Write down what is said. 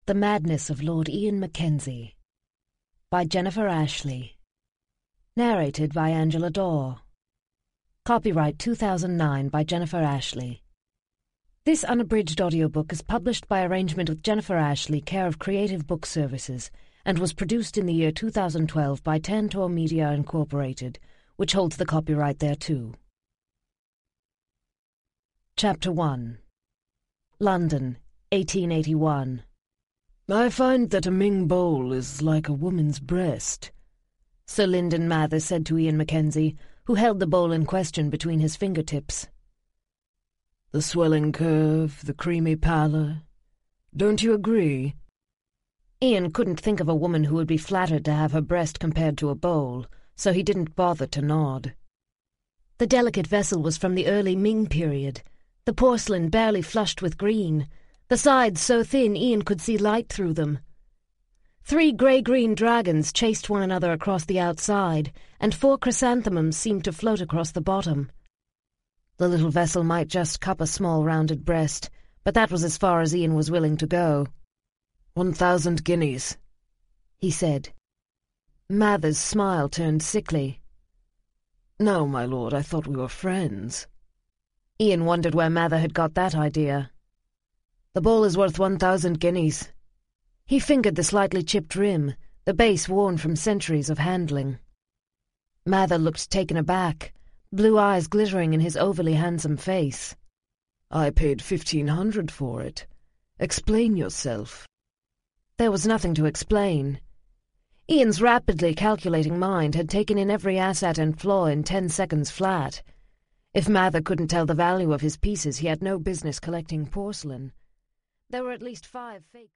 The Madness of Lord Ian Mackenzie by Jennifer Ashley. Narrated by Angela Daw. Copyright 2009 by Jennifer Ashley. This unabridged audiobook is published by arrangement with Jennifer Ashley, care of Creative Book Services, and was produced in the year 2012 by Tantor Media Incorporated, which holds the copyright thereto. Chapter 1. London, 1881. I find that a Ming bowl is like a woman's breast, Sir Lyndon Mather said to Ian Mackenzie, who held the bowl in question between his fingertips. The swelling curve, the creamy pallor. Don't you agree? Ian couldn't think of a woman who would be flattered to have her breast compared to a bowl, so he didn't bother to nod. The delicate vessel was from the early Ming period, the porcelain barely flushed with green, the sides so thin Ian could see light through them. 3 grey-green dragons chased one another across the outside, and 4 chrysanthemums seemed to float across the bottom. The little vessel might just cup a small rounded breast, but that was as far as Ian was willing to go. 1,000 guineas, he said. Mather's smile turned sickly. No, my lord, I thought we were friends. Ian wondered where Mather had got that idea. The bowl is worth 1,000 guineas. He fingered the slightly chipped rim, the base worn from centuries of handling. Mather looked taken aback, blue eyes glittering in his overly handsome face. I paid 1,500 for it. Explain yourself. There was nothing to explain. Ian's rapidly calculating mind had taken in every asset and flaw in 10 seconds flat. If Mather couldn't tell the value of his pieces, he had no business collecting porcelain. There were at least 5 fake...